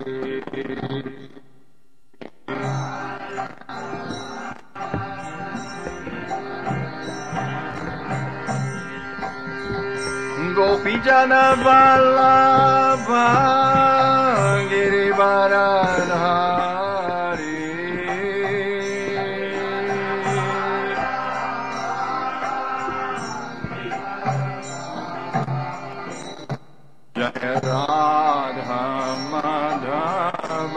गोपीजन वल्लभ गिरिवरधारी जय राधा माधव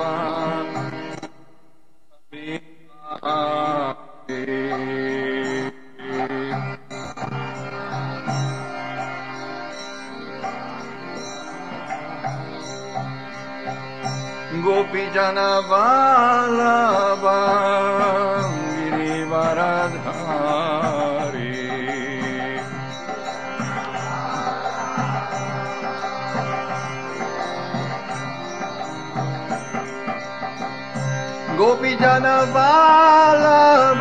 गोपीजन वल्लभ गिरिवरधारी गोपीजन वल्लभ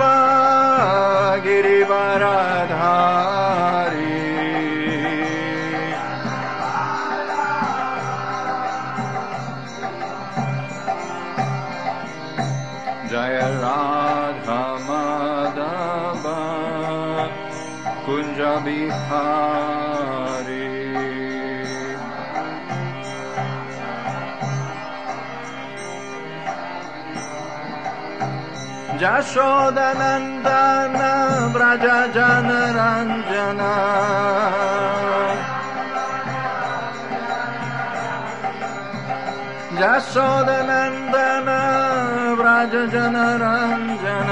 गिरिवरधारी जय राधा माधव कुंज बिहारी यशोदनंदन व्रज जनरंजन यशोदनंदन व्रज जनरंजन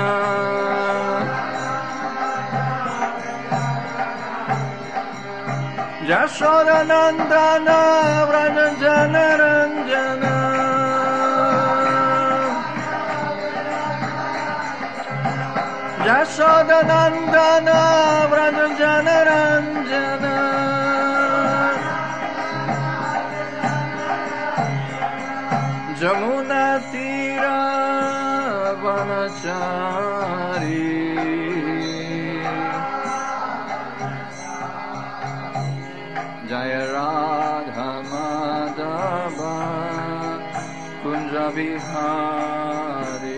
यशोदनंदन व्रज जनरंजन यशोदनंदन व्रज जनरंजन जमुना तीरा वनचारी जय राधा माधव कुंज बिहारी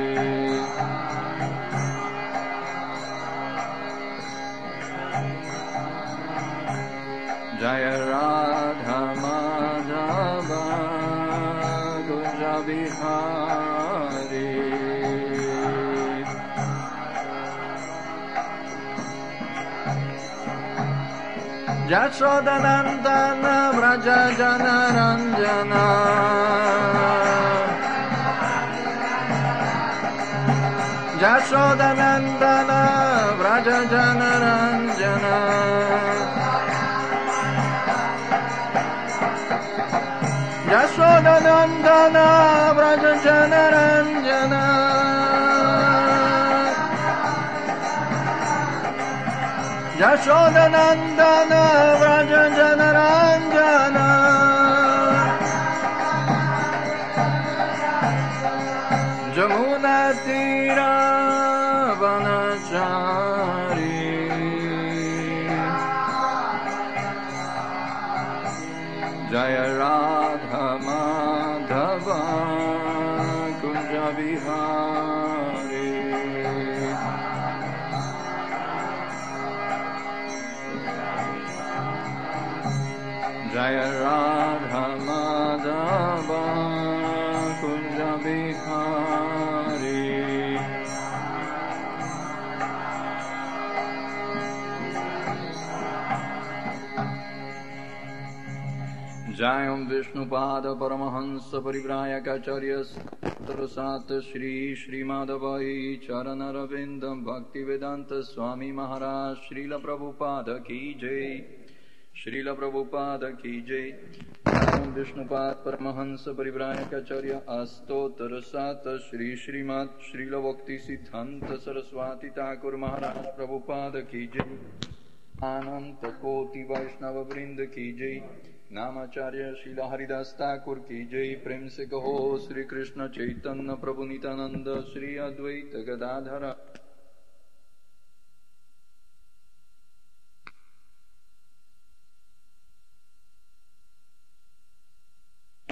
जय राधा माधव कुंज बिहारी यशोदनंदन व्रज जनरंजन यशोदनंदन व्रज जनरंजन यशोदनंदन व्रज जनरंजन यशोदनंदन व्रज जनरंजन जमुना तीरा वनचारी जय राधा माधव कुंज बिहारी जय राधा माधव कुंज बिहारी जय ओम विष्णुपाद परमहंस परिव्राजकाचार्य तरसात श्री श्रीमाधवाई चरण रविंद भक्ति वेदांत स्वामी महाराज श्रील प्रभुपाद की जय श्रील प्रभुपाद की जय। ओम विष्णुपाद परमहंस परिव्राजकाचार्य अस्तोतर सात श्री श्रीमद श्रील भक्ति सिद्धांत सरस्वती ठाकुर महाराज प्रभुपाद की जय। अनंत कोटि वैष्णव वृंद की जय। नामाचार्य श्रील हरिदास ठाकुर की जय। प्रेम से कहो श्री कृष्ण चैतन्य प्रभु नित्यानंद श्री अद्वैत Gadadhar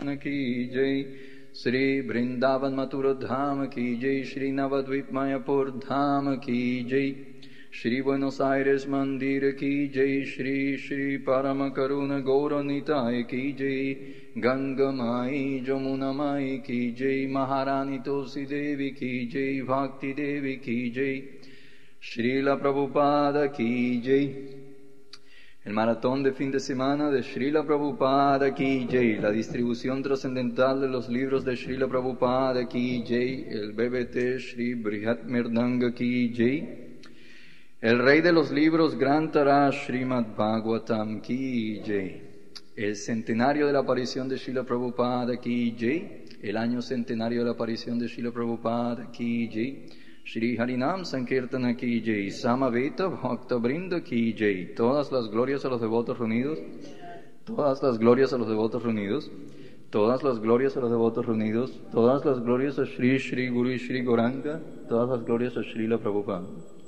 Krishna ki jai, Shri Vrindavan Mathura Dham ki jai, Shri Navadvip Mayapur Dham ki jai, Shri Buenos Aires Mandir ki jai, Shri Shri Parama Karuna Gaura Nitai ki jai, Ganga Mai Jamuna Mai ki jai, Maharani Tulsi Devi ki jai, Bhakti Devi ki jai, Srila Prabhupada ki jai. El maratón de fin de semana de Srila Prabhupada ki jai, la distribución trascendental de los libros de Srila Prabhupada ki jai, el BBT Shri Brihat Mirdanga ki jai, el rey de los libros Grantara Srimad Bhagavatam ki jai, el centenario de la aparición de Srila Prabhupada ki jai, el año centenario de la aparición de Srila Prabhupada ki jai, Shri Harinam Sankirtana ki jai, Samaveta Bhakta Brinda ki jai, todas las glorias a los devotos reunidos, todas las glorias a los devotos reunidos, todas las glorias a los devotos reunidos, todas las glorias a Shri Shri Guru y Shri Gauranga, todas las glorias a Srila Prabhupada.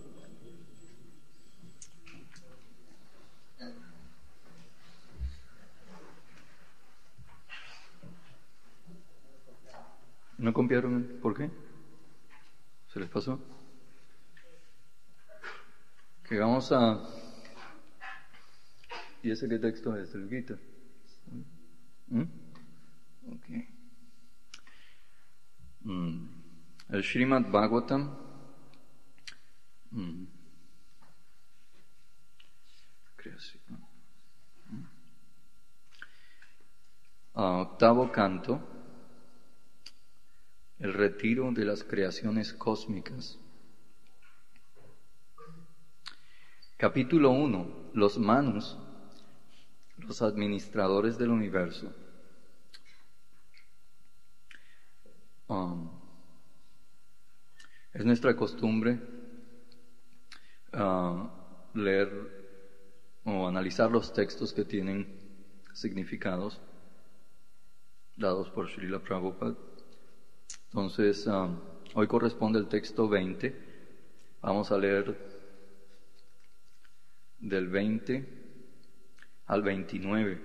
¿No copiaron? ¿Por qué? ¿Se les pasó? Que vamos a... ¿Y ese qué texto es? ¿El Gita? Ok. El Srimad Bhagavatam. Creación. Octavo canto. El retiro de las creaciones cósmicas. Capítulo 1. Los Manus, los administradores del universo. Es nuestra costumbre leer o analizar los textos que tienen significados dados por Srila Prabhupada. Entonces, hoy corresponde el texto 20. Vamos a leer del 20 al 29.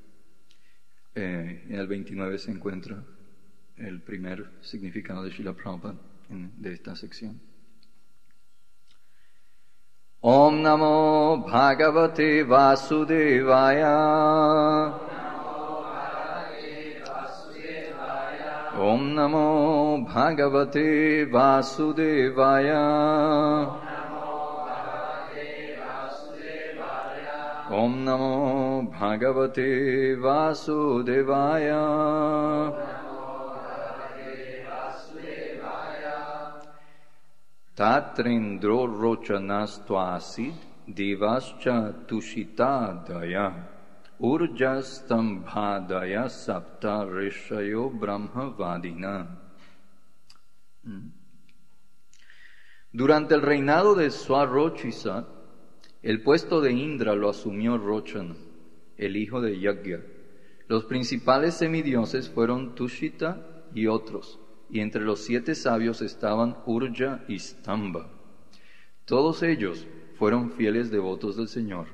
En el 29 se encuentra el primer significado de Srila Prabhupada de esta sección. Om Namo Bhagavate Vasudevaya. Om Namo Bhagavate Vasudevaya. Om Namo Bhagavate Vasudevaya. Tatrindro Rochanastuasid Divascha Tushitadaya. Urjastambhadaya sapta rishayo brahmavadina. Durante el reinado de Swarochisa, el puesto de Indra lo asumió Rochana, el hijo de Yagya. Los principales semidioses fueron Tushita y otros, y entre los 7 sabios estaban Urja y Stamba. Todos ellos fueron fieles devotos del Señor.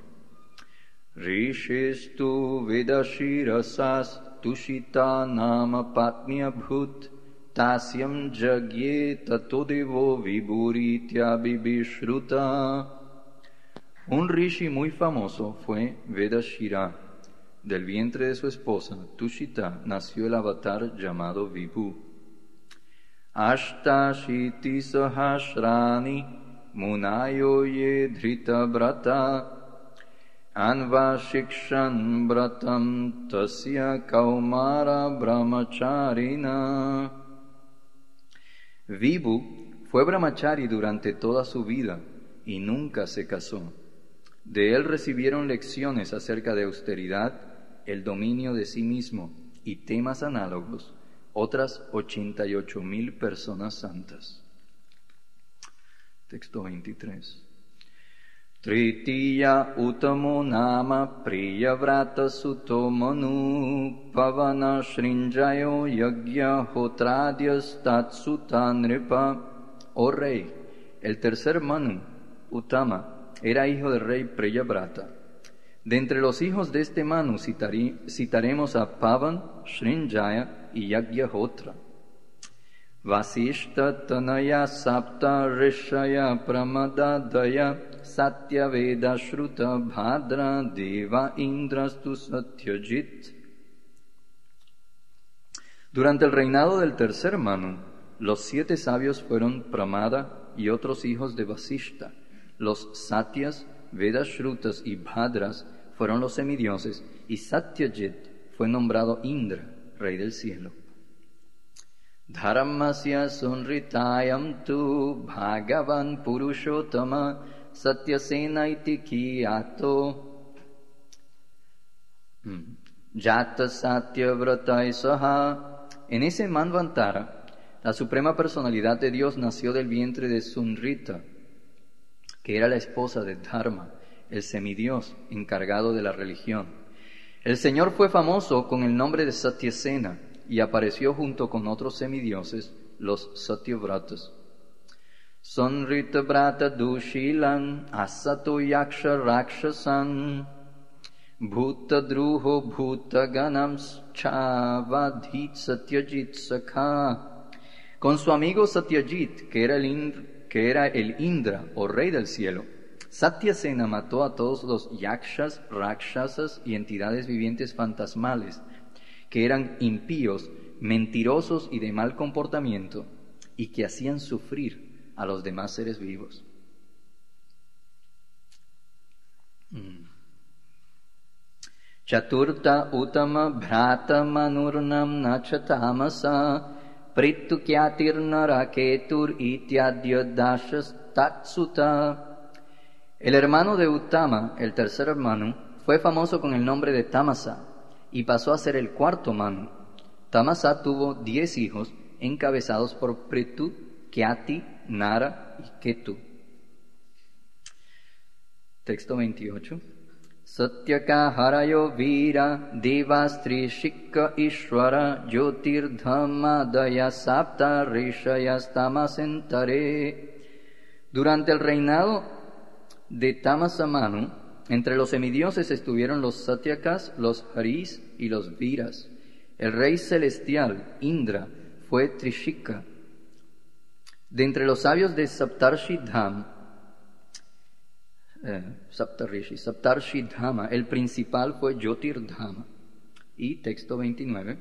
Rishestu Vedashirasas Tushita Nama Patnya Bhut Tasyam Jagye Tatodevo Viburitya Bibishruta. Un rishi muy famoso fue Vedashira. Del vientre de su esposa Tushita nació el avatar llamado Vibhu. Ashtashiti Sahasrani Munayo Ye Dhrita Brata Anvashikshan Bratam Tasya Kaumara Brahmacharina. Vibhu fue brahmachari durante toda su vida y nunca se casó. De él recibieron lecciones acerca de austeridad, el dominio de sí mismo y temas análogos otras 88,000 personas santas. Texto 23. Tritiya utamo nama priyavrata suto manu pavana shrinjayo yagya hotradyas tatsuta nripa. Oh rey, el tercer Manu, Utama, era hijo del rey Priyavrata. De entre los hijos de este Manu citaremos a Pavan, Srinjaya y Yagyahotra. Vasishta Tanaya Sapta Rishaya Pramadadaya Satya Veda Shruta Bhadra Deva Indrastu Satyajit. Durante el reinado del tercer Manu, los 7 sabios fueron Pramada y otros hijos de Vasishta. Los Satyas, Vedashrutas y Bhadras fueron los semidioses, y Satyajit fue nombrado Indra, rey del cielo. Dharmasya sunritayam tu bhagavan purushottama satyasena iti kiyato jata satyavratai saha. En ese Manvantara, la suprema personalidad de Dios nació del vientre de Sunrita, que era la esposa de Dharma, el semidios encargado de la religión. El Señor fue famoso con el nombre de Satyasena y apareció junto con otros semidioses, los Satyavratas. Sunrita Vrata Dushilan Asato Yaksha Rakshasan Bhuta Druho Bhuta Ganams Chavadhit Satyajit Sakha. Con su amigo Satyajit, que era el Indra, o rey del cielo, Satyasena mató a todos los yakshas, rakshasas y entidades vivientes fantasmales, que eran impíos, mentirosos y de mal comportamiento, y que hacían sufrir a los demás seres vivos. Chaturta Uttama Bhrata Manurnam Nachatamasa Prittu Kyatir Naraketur Ityadya Dashas Tatsuta. El hermano de Uttama, el tercer Manu, fue famoso con el nombre de Tamasa y pasó a ser el cuarto Manu. Tamasa tuvo 10 hijos encabezados por Prithu, Kyati, Nara y Ketu. Texto 28. Satyaka harayo vira devastri shikka ishvara jyotirdhamadaya sapta rishayas tamasentare. Durante el reinado de Tamasa Manu, entre los semidioses estuvieron los Satyakas, los Haris y los Viras. El rey celestial, Indra, fue Trishika. De entre los sabios de Saptarshi Dhama, el principal fue Jyotirdhama. Y texto 29.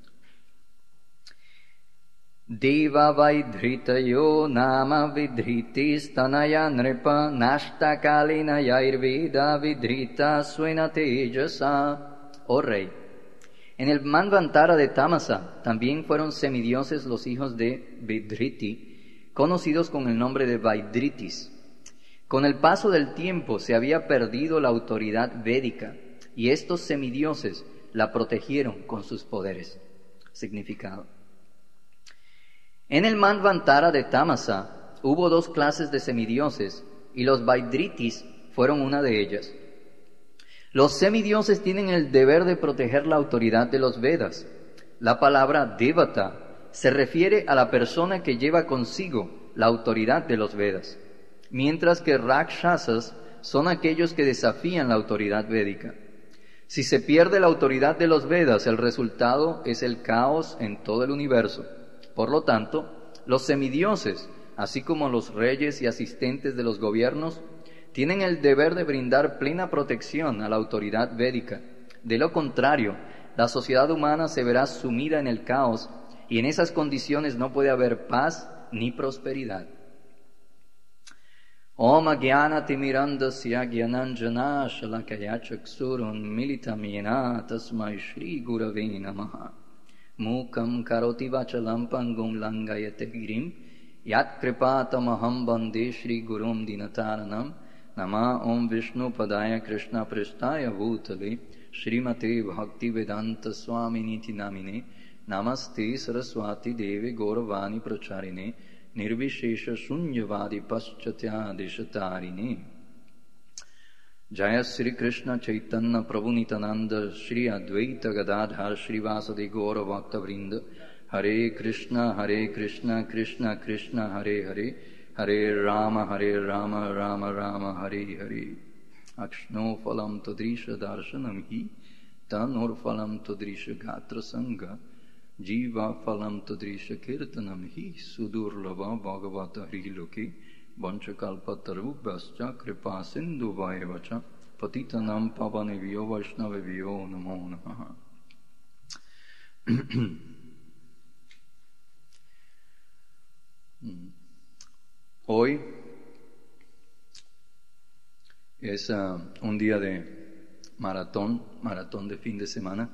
Deva Vaidhritayo Nama Vidhritis Tanaya Nripa Nashta Kalina Yairveda Vidhrita Suena Tejasa. Oh rey, en el Manvantara de Tamasa también fueron semidioses los hijos de Vidhriti, conocidos con el nombre de Vaidritis. Con el paso del tiempo se había perdido la autoridad védica y estos semidioses la protegieron con sus poderes. Significado. En el Manvantara de Tamasa hubo 2 clases de semidioses y los Vaidritis fueron una de ellas. Los semidioses tienen el deber de proteger la autoridad de los Vedas. La palabra Devata se refiere a la persona que lleva consigo la autoridad de los Vedas, mientras que Rakshasas son aquellos que desafían la autoridad védica. Si se pierde la autoridad de los Vedas, el resultado es el caos en todo el universo. Por lo tanto, los semidioses, así como los reyes y asistentes de los gobiernos, tienen el deber de brindar plena protección a la autoridad védica. De lo contrario, la sociedad humana se verá sumida en el caos y en esas condiciones no puede haber paz ni prosperidad. Om Agyana Timirandasya Gyananjana Shalakaya Chaksurun Militam Yena Tasmai Shri Gurave Namaha. Mukam Karoti Vachalam Pangum Langayate Girim Yat Kripatamaham Bande Shri Gurum Dinataranam Nama Om Vishnu Padaya Krishna Pristaya Bhutale Shrimate Bhakti Vedanta Swami Niti Namine Namaste Saraswati Deve Gauravani Pracharine Nirvishesha Shunyavadi Paschatya Deshatarine. Jaya Sri Krishna Chaitanya Prabhu Nityananda Shri Advaita Gadadhar Shri Vasadi Gaura Bhakta Vrinda. Hare Krishna Krishna Krishna Hare Hare Hare Rama Rama Rama Hare Hare. Akshno phalam tadrisha darshanam hi tanur phalam tadrisha gatra sangha jiva phalam tadrisha kirtanam hi sudurlava bhagavata hriloki vanchakalpatarubhascha kripa sindhu vaevacha patitanam pavanevyo vaishnavevyo namo namaha. Hoy es un día de maratón de fin de semana,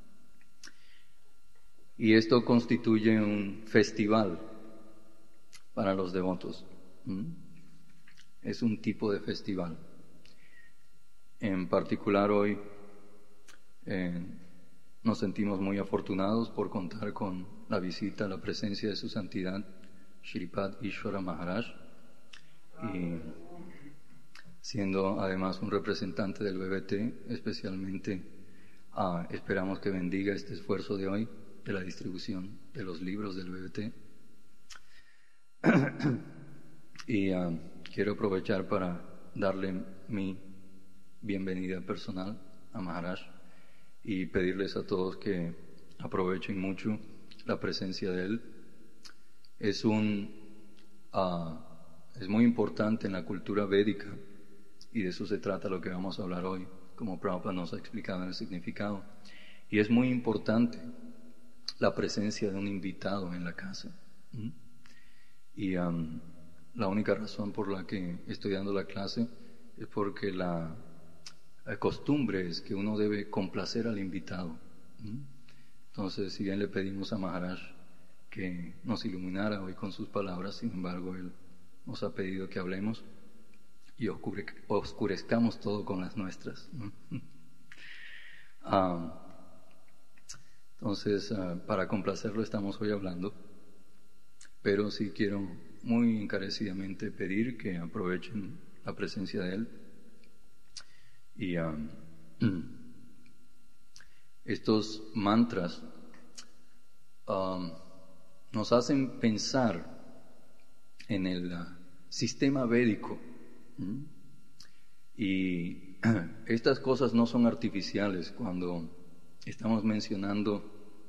y esto constituye un festival para los devotos. Es un tipo de festival. En particular hoy nos sentimos muy afortunados por contar con la visita, la presencia de su santidad Shripad Ishvara Maharaj, y siendo además un representante del BBT, especialmente esperamos que bendiga este esfuerzo de hoy de la distribución de los libros del BBT. Y quiero aprovechar para darle mi bienvenida personal a Maharaj y pedirles a todos que aprovechen mucho la presencia de él. Es muy importante en la cultura védica, y de eso se trata lo que vamos a hablar hoy, como Prabhupada nos ha explicado en el significado. Y es muy importante la presencia de un invitado en la casa. Y la única razón por la que estoy dando la clase es porque la costumbre es que uno debe complacer al invitado. Entonces, si bien le pedimos a Maharaj que nos iluminara hoy con sus palabras, sin embargo él nos ha pedido que hablemos y oscurezcamos todo con las nuestras. Entonces, para complacerlo estamos hoy hablando, pero sí quiero muy encarecidamente pedir que aprovechen la presencia de él. Y estos mantras nos hacen pensar en el sistema védico. Y estas cosas no son artificiales cuando estamos mencionando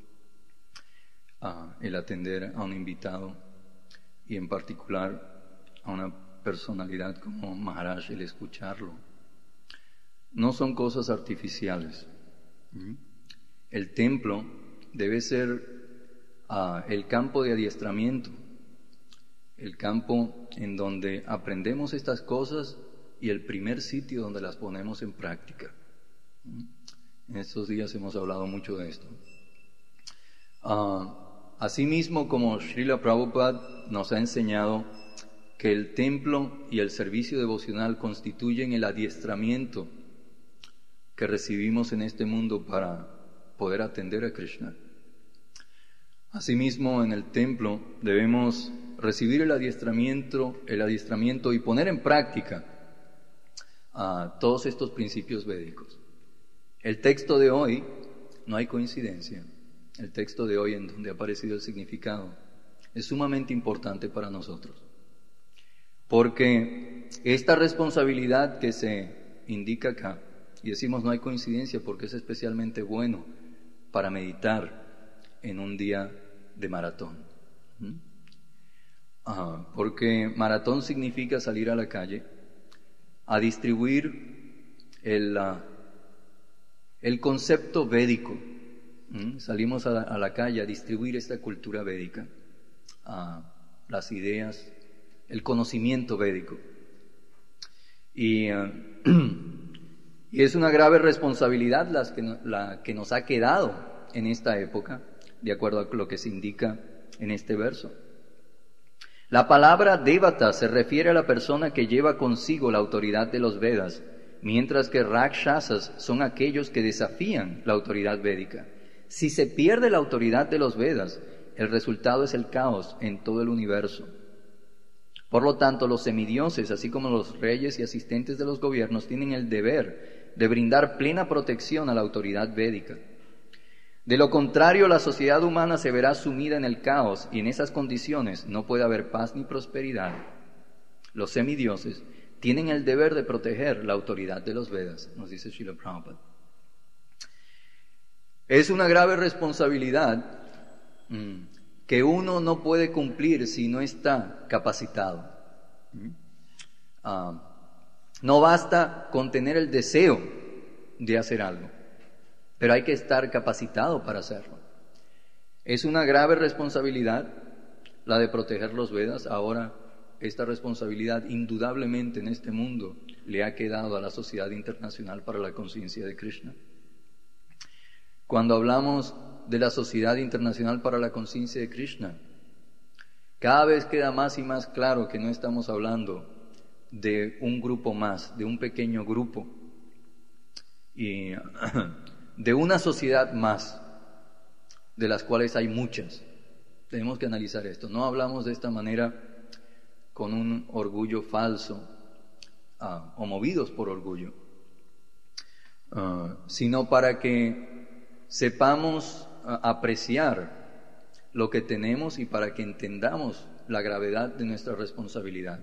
el atender a un invitado, y en particular a una personalidad como Maharaj, el escucharlo. No son cosas artificiales. El templo debe ser el campo de adiestramiento, el campo en donde aprendemos estas cosas y el primer sitio donde las ponemos en práctica. En estos días hemos hablado mucho de esto. Asimismo, como Srila Prabhupada nos ha enseñado que el templo y el servicio devocional constituyen el adiestramiento que recibimos en este mundo para poder atender a Krishna. Asimismo, en el templo debemos recibir el adiestramiento y poner en práctica todos estos principios védicos. El texto de hoy, no hay coincidencia, el texto de hoy en donde ha aparecido el significado es sumamente importante para nosotros, porque esta responsabilidad que se indica acá, y decimos no hay coincidencia porque es especialmente bueno para meditar en un día de maratón. Porque maratón significa salir a la calle a distribuir el concepto védico. Salimos a la calle a distribuir esta cultura védica, las ideas, el conocimiento védico. Y es una grave responsabilidad la que nos ha quedado en esta época, de acuerdo a lo que se indica en este verso. La palabra Devata se refiere a la persona que lleva consigo la autoridad de los Vedas, mientras que Rakshasas son aquellos que desafían la autoridad védica. Si se pierde la autoridad de los Vedas, el resultado es el caos en todo el universo. Por lo tanto, los semidioses, así como los reyes y asistentes de los gobiernos, tienen el deber de brindar plena protección a la autoridad védica. De lo contrario, la sociedad humana se verá sumida en el caos, y en esas condiciones no puede haber paz ni prosperidad. Los semidioses tienen el deber de proteger la autoridad de los Vedas, nos dice Srila Prabhupada. Es una grave responsabilidad que uno no puede cumplir si no está capacitado. No basta con tener el deseo de hacer algo, pero hay que estar capacitado para hacerlo. Es una grave responsabilidad la de proteger los Vedas. Ahora, esta responsabilidad indudablemente en este mundo le ha quedado a la Sociedad Internacional para la Conciencia de Krishna. Cuando hablamos de la Sociedad Internacional para la Conciencia de Krishna, cada vez queda más y más claro que no estamos hablando de un grupo más, de un pequeño grupo, y de una sociedad más, de las cuales hay muchas. Tenemos que analizar esto. No hablamos de esta manera con un orgullo falso o movidos por orgullo, sino para que sepamos apreciar lo que tenemos y para que entendamos la gravedad de nuestra responsabilidad.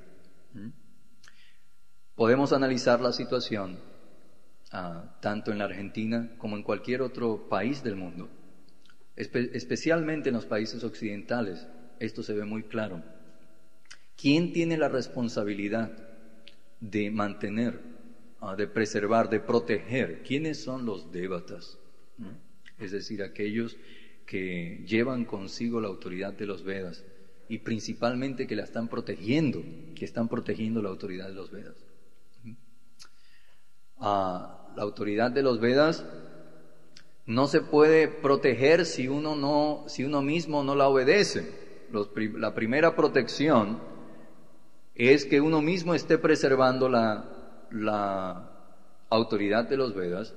Podemos analizar la situación tanto en la Argentina como en cualquier otro país del mundo. Especialmente en los países occidentales, esto se ve muy claro. ¿Quién tiene la responsabilidad de mantener, de preservar, de proteger? ¿Quiénes son los devatas? Es decir, aquellos que llevan consigo la autoridad de los Vedas y principalmente que la están protegiendo, que están protegiendo la autoridad de los Vedas. La autoridad de los Vedas no se puede proteger si uno mismo no la obedece. La primera protección es que uno mismo esté preservando la autoridad de los Vedas,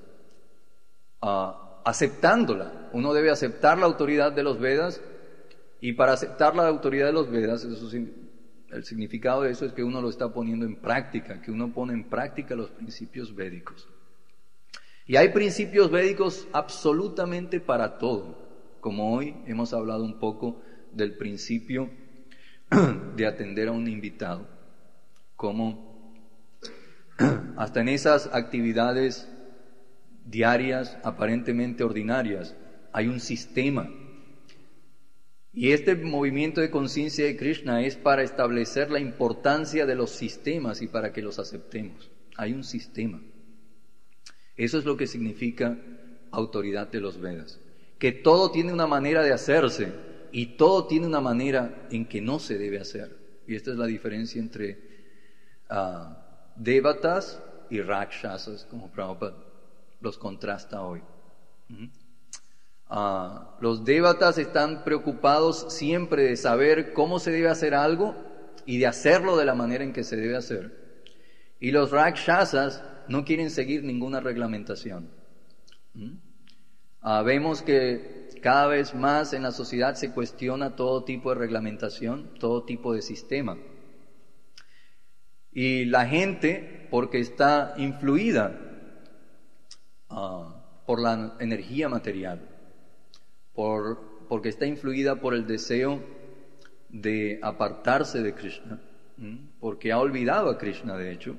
aceptándola. Uno debe aceptar la autoridad de los Vedas, y para aceptar la autoridad de los Vedas, el significado de eso es que uno lo está poniendo en práctica, que uno pone en práctica los principios védicos. Y hay principios védicos absolutamente para todo, como hoy hemos hablado un poco del principio de atender a un invitado, como hasta en esas actividades diarias, aparentemente ordinarias, hay un sistema. Y este movimiento de conciencia de Krishna es para establecer la importancia de los sistemas y para que los aceptemos. Hay un sistema. Eso es lo que significa autoridad de los Vedas. Que todo tiene una manera de hacerse y todo tiene una manera en que no se debe hacer. Y esta es la diferencia entre devatas y rakshasas, como Prabhupada los contrasta hoy. Los devatas están preocupados siempre de saber cómo se debe hacer algo y de hacerlo de la manera en que se debe hacer. Y los rakshasas no quieren seguir ninguna reglamentación. Vemos que cada vez más en la sociedad se cuestiona todo tipo de reglamentación, todo tipo de sistema. Y la gente, porque está influida por la energía material, porque está influida por el deseo de apartarse de Krishna, porque ha olvidado a Krishna de hecho,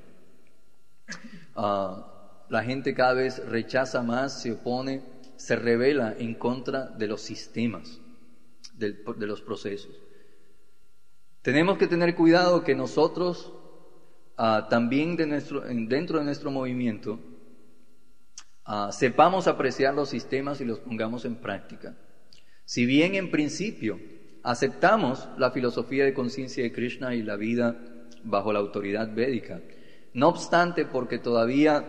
la gente cada vez rechaza más, se opone, se rebela en contra de los sistemas, de los procesos. Tenemos que tener cuidado que nosotros también dentro de nuestro movimiento sepamos apreciar los sistemas y los pongamos en práctica. Si bien en principio aceptamos la filosofía de conciencia de Krishna y la vida bajo la autoridad védica, no obstante, porque todavía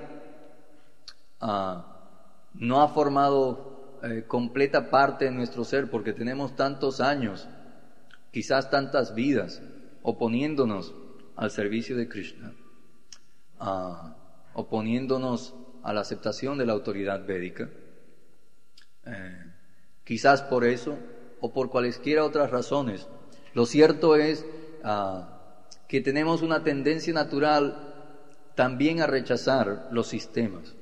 no ha formado completa parte de nuestro ser, porque tenemos tantos años, quizás tantas vidas, oponiéndonos al servicio de Krishna, oponiéndonos a la aceptación de la autoridad védica. Quizás por eso o por cualesquiera otras razones. Lo cierto es que tenemos una tendencia natural también a rechazar los sistemas.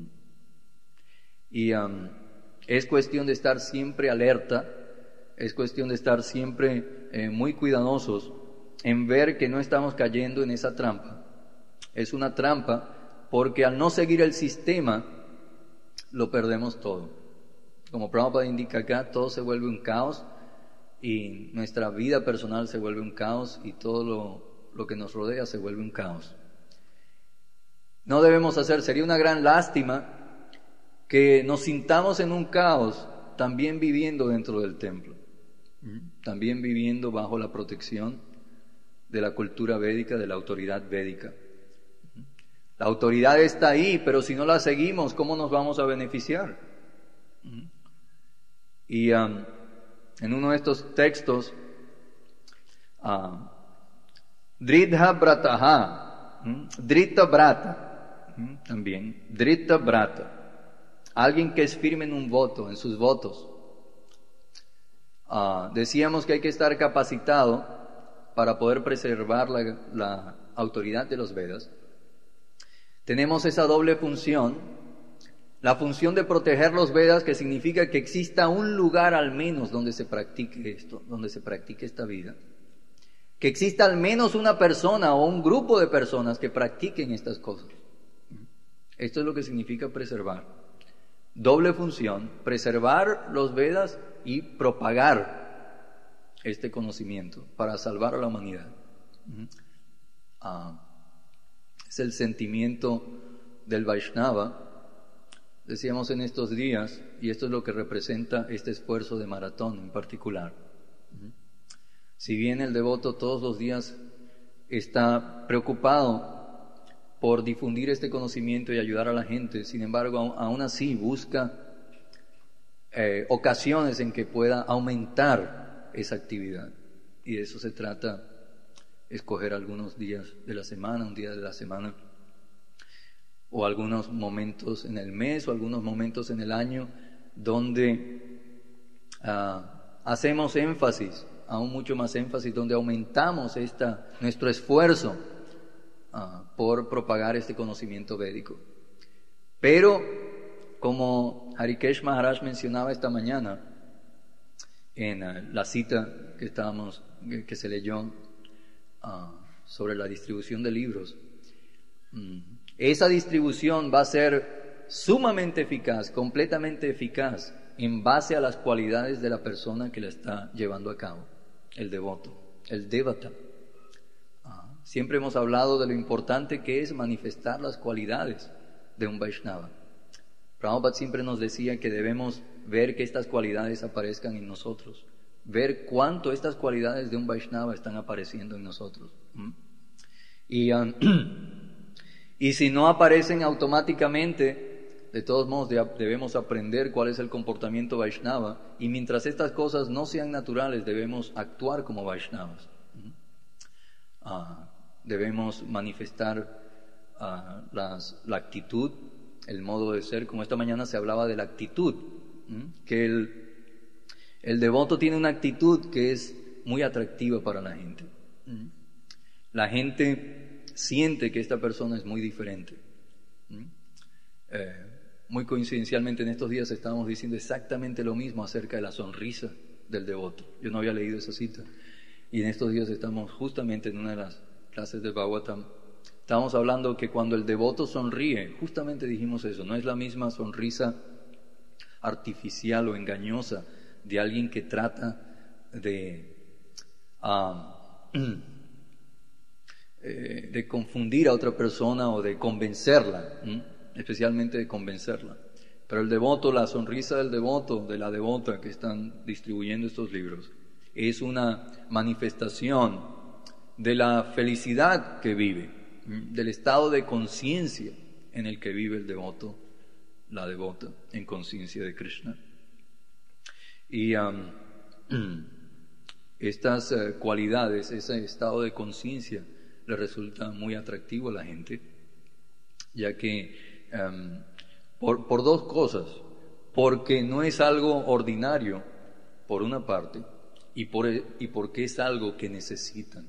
Y es cuestión de estar siempre alerta, es cuestión de estar siempre muy cuidadosos en ver que no estamos cayendo en esa trampa Es una trampa porque al no seguir el sistema lo perdemos todo. Como Prabhupada indica acá, todo se vuelve un caos y nuestra vida personal se vuelve un caos y todo lo que nos rodea se vuelve un caos. No debemos hacer, sería una gran lástima que nos sintamos en un caos también viviendo dentro del templo, también viviendo bajo la protección de la cultura védica, de la autoridad védica. La autoridad está ahí, pero si no la seguimos, ¿cómo nos vamos a beneficiar? Y en uno de estos textos, Dridha Brataha, Drita Brata, también, Drita Brata, alguien que es firme en un voto, en sus votos. Decíamos que hay que estar capacitado para poder preservar la autoridad de los Vedas. Tenemos esa doble función, la función de proteger los Vedas, que significa que exista un lugar al menos donde se practique esto, donde se practique esta vida. Que exista al menos una persona o un grupo de personas que practiquen estas cosas. Esto es lo que significa preservar. Doble función, preservar los Vedas y propagar este conocimiento para salvar a la humanidad. Es el sentimiento del Vaishnava. Decíamos en estos días, y esto es lo que representa este esfuerzo de maratón en particular. Si bien el devoto todos los días está preocupado por difundir este conocimiento y ayudar a la gente, sin embargo, aún así busca ocasiones en que pueda aumentar esa actividad. Y de eso se trata, escoger algunos días de la semana, un día de la semana, o algunos momentos en el mes, o algunos momentos en el año, donde hacemos énfasis, aún mucho más énfasis, donde aumentamos nuestro esfuerzo por propagar este conocimiento védico. Pero, como Harikesh Maharaj mencionaba esta mañana, en la cita que se leyó sobre la distribución de libros, esa distribución va a ser sumamente eficaz, completamente eficaz, en base a las cualidades de la persona que la está llevando a cabo, el devoto, el devata. Siempre hemos hablado de lo importante que es manifestar las cualidades de un Vaishnava. Prabhupada siempre nos decía que debemos ver que estas cualidades aparezcan en nosotros, ver cuánto estas cualidades de un Vaishnava están apareciendo en nosotros. Y si no aparecen automáticamente, de todos modos debemos aprender cuál es el comportamiento Vaishnava, y mientras estas cosas no sean naturales, debemos actuar como Vaishnavas. Debemos manifestar la actitud, el modo de ser, como esta mañana se hablaba de la actitud, que el devoto tiene una actitud que es muy atractiva para la gente. La gente siente que esta persona es muy diferente. Muy coincidencialmente en estos días estábamos diciendo exactamente lo mismo acerca de la sonrisa del devoto. Yo no había leído esa cita, y en estos días estamos justamente en una de las clases de Bhagavatam. Estábamos hablando que cuando el devoto sonríe, justamente dijimos eso, no es la misma sonrisa artificial o engañosa de alguien que trata de confundir a otra persona o de convencerla, especialmente de convencerla. Pero el devoto, la sonrisa del devoto, de la devota que están distribuyendo estos libros, es una manifestación de la felicidad que vive, del estado de conciencia en el que vive el devoto, la devota, en conciencia de Krishna. Y estas cualidades, ese estado de conciencia, le resulta muy atractivo a la gente, ya que por dos cosas: porque no es algo ordinario, por una parte, y porque es algo que necesitan.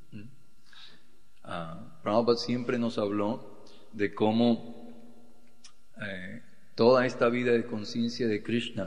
Prabhupada siempre nos habló de cómo toda esta vida de conciencia de Krishna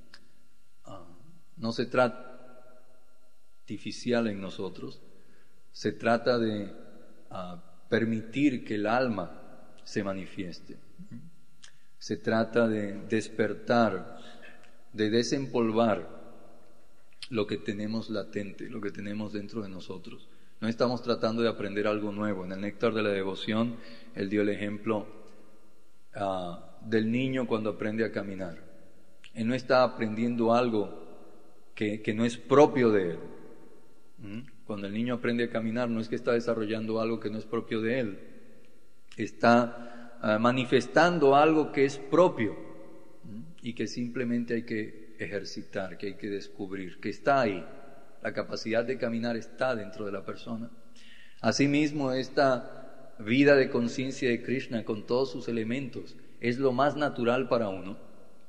no se trata artificial en nosotros, se trata de permitir que el alma se manifieste. Se trata de despertar, de desempolvar lo que tenemos latente, lo que tenemos dentro de nosotros. No estamos tratando de aprender algo nuevo. En el Néctar de la Devoción, él dio el ejemplo del niño cuando aprende a caminar. Él no está aprendiendo algo que no es propio de él. Cuando el niño aprende a caminar, no es que está desarrollando algo que no es propio de él. Está manifestando algo que es propio y que simplemente hay que ejercitar, que hay que descubrir, que está ahí. La capacidad de caminar está dentro de la persona. Asimismo, esta vida de conciencia de Krishna con todos sus elementos es lo más natural para uno.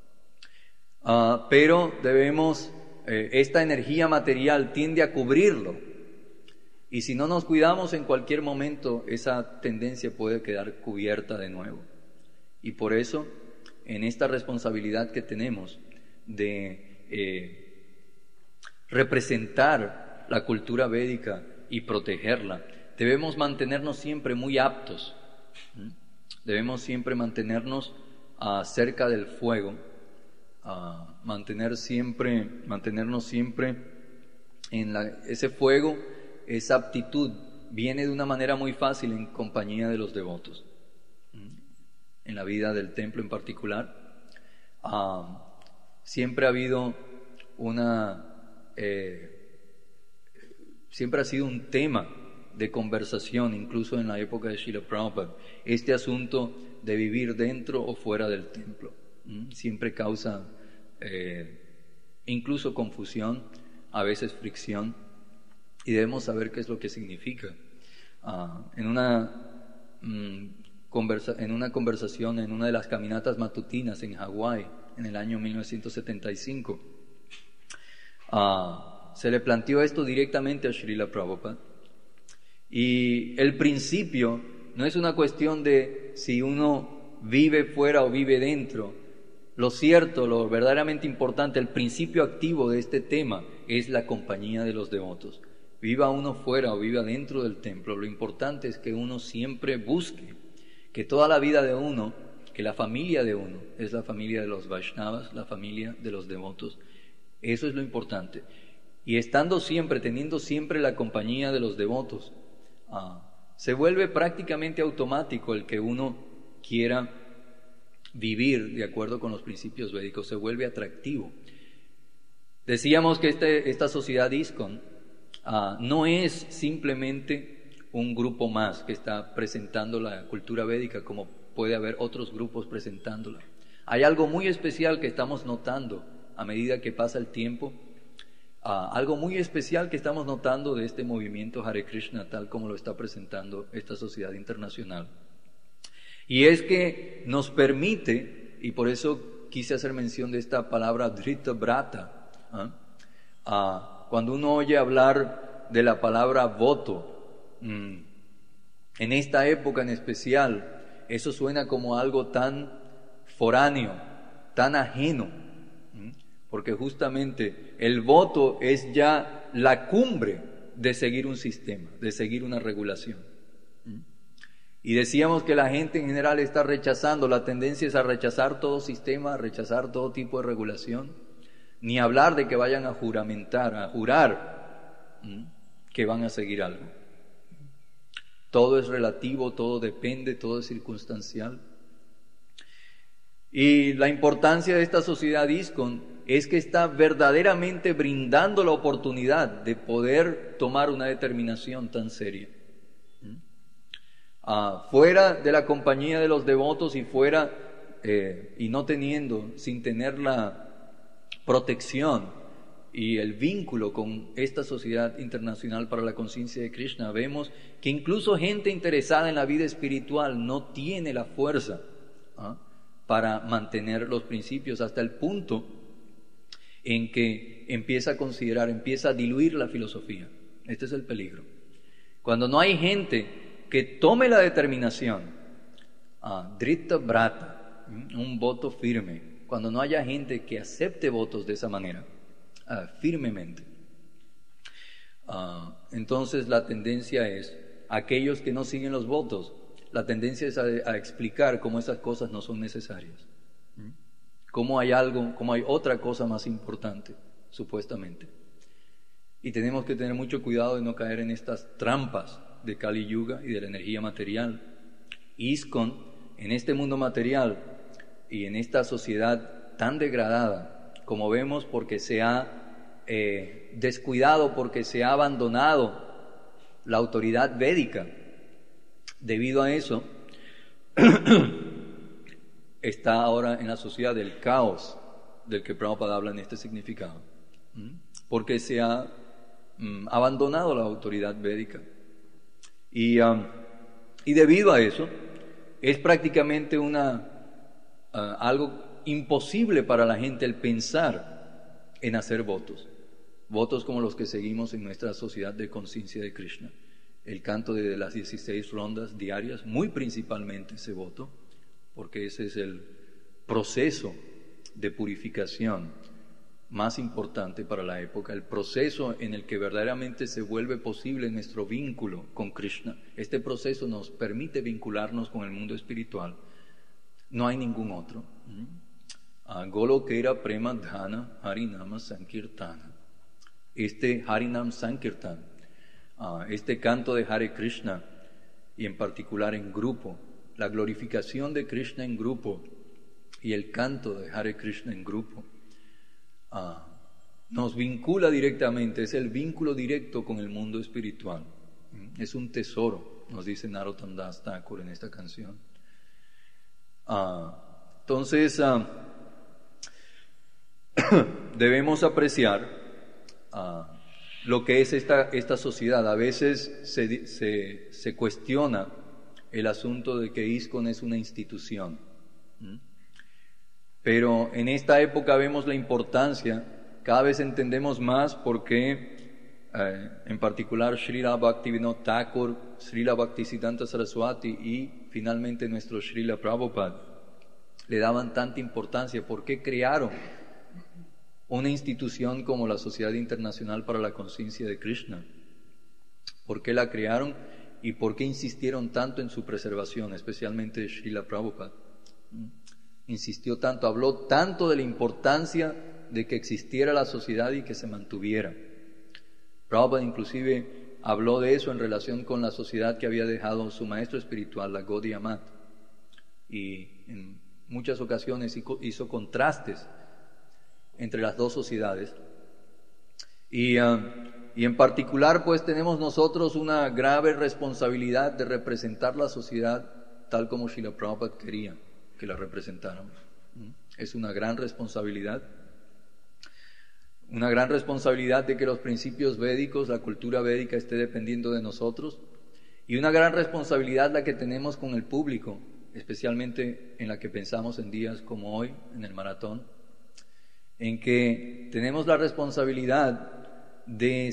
Pero esta energía material tiende a cubrirlo. Y si no nos cuidamos, en cualquier momento esa tendencia puede quedar cubierta de nuevo. Y por eso, en esta responsabilidad que tenemos de representar la cultura védica y protegerla, debemos mantenernos siempre muy aptos. Debemos siempre mantenernos cerca del fuego, mantenernos siempre en ese fuego. Esa aptitud viene de una manera muy fácil en compañía de los devotos. En la vida del templo en particular, siempre ha habido siempre ha sido un tema de conversación, incluso en la época de Srila Prabhupada, este asunto de vivir dentro o fuera del templo. Siempre causa incluso confusión, a veces fricción, y debemos saber qué es lo que significa. En una conversación, en una de las caminatas matutinas en Hawái, en el año 1975, se le planteó esto directamente a Srila Prabhupada. Y el principio no es una cuestión de si uno vive fuera o vive dentro. Lo cierto, lo verdaderamente importante, el principio activo de este tema es la compañía de los devotos. Viva uno fuera o viva dentro del templo, lo importante es que uno siempre busque que toda la vida de uno, que la familia de uno es la familia de los Vaishnavas, la familia de los devotos. Eso es lo importante. Y estando siempre, teniendo siempre la compañía de los devotos, se vuelve prácticamente automático el que uno quiera vivir de acuerdo con los principios védicos, se vuelve atractivo. Decíamos que esta sociedad ISKCON no es simplemente un grupo más que está presentando la cultura védica como puede haber otros grupos presentándola. Hay algo muy especial que estamos notando a medida que pasa el tiempo, algo muy especial que estamos notando de este movimiento Hare Krishna tal como lo está presentando esta sociedad internacional. Y es que nos permite, y por eso quise hacer mención de esta palabra Dhrita Brata, cuando uno oye hablar de la palabra voto, en esta época en especial, eso suena como algo tan foráneo, tan ajeno, porque justamente el voto es ya la cumbre de seguir un sistema, de seguir una regulación. Y decíamos que la gente en general está rechazando, la tendencia es a rechazar todo sistema, a rechazar todo tipo de regulación, ni hablar de que vayan a juramentar, a jurar que van a seguir algo. Todo es relativo, todo depende, todo es circunstancial. Y la importancia de esta sociedad ISKCON es que está verdaderamente brindando la oportunidad de poder tomar una determinación tan seria. Fuera de la compañía de los devotos y fuera, y no teniendo, sin tener la protección y el vínculo con esta sociedad internacional para la conciencia de Krishna, vemos que incluso gente interesada en la vida espiritual no tiene la fuerza para mantener los principios, hasta el punto en que empieza a considerar, empieza a diluir la filosofía. Este es el peligro. Cuando no hay gente que tome la determinación, Dhrita Brata, un voto firme, cuando no haya gente que acepte votos de esa manera, firmemente, entonces la tendencia es aquellos que no siguen los votos, la tendencia es a explicar cómo esas cosas no son necesarias. Cómo hay otra cosa más importante, supuestamente. Y tenemos que tener mucho cuidado de no caer en estas trampas de Kali Yuga y de la energía material. ISKCON, en este mundo material y en esta sociedad tan degradada, como vemos, porque se ha descuidado, porque se ha abandonado la autoridad védica. Debido a eso, está ahora en la sociedad del caos del que Prabhupada habla en este significado, porque se ha abandonado la autoridad védica. Y debido a eso, es prácticamente algo imposible para la gente el pensar en hacer votos como los que seguimos en nuestra sociedad de conciencia de Krishna. El canto de las 16 rondas diarias, muy principalmente ese voto, porque ese es el proceso de purificación más importante para la época, el proceso en el que verdaderamente se vuelve posible nuestro vínculo con Krishna. Este proceso nos permite vincularnos con el mundo espiritual. No hay ningún otro. Golokera Prema Dhana Harinama Sankirtana. Este Harinam Sankirtan, este canto de Hare Krishna, y en particular en grupo, la glorificación de Krishna en grupo y el canto de Hare Krishna en grupo, nos vincula directamente, es el vínculo directo con el mundo espiritual. Es un tesoro, nos dice Narottam Das Thakur en esta canción. Entonces, debemos apreciar lo que es esta sociedad. A veces se cuestiona el asunto de que ISKCON es una institución. Pero en esta época vemos la importancia, cada vez entendemos más por qué, en particular Srila Bhaktivinoda Thakur, Srila Bhaktisiddhanta Saraswati y finalmente nuestro Srila Prabhupada le daban tanta importancia, por qué crearon una institución como la Sociedad Internacional para la Conciencia de Krishna. ¿Por qué la crearon y por qué insistieron tanto en su preservación, especialmente Srila Prabhupada? Insistió tanto, habló tanto de la importancia de que existiera la sociedad y que se mantuviera. Prabhupada inclusive habló de eso en relación con la sociedad que había dejado su maestro espiritual, la Gaudiya Math, y en muchas ocasiones hizo contrastes entre las dos sociedades. Y en particular, pues tenemos nosotros una grave responsabilidad de representar la sociedad tal como Srila Prabhupada quería que la representáramos. Es una gran responsabilidad de que los principios védicos, la cultura védica esté dependiendo de nosotros, y una gran responsabilidad la que tenemos con el público, especialmente en la que pensamos en días como hoy, en el maratón, en que tenemos la responsabilidad de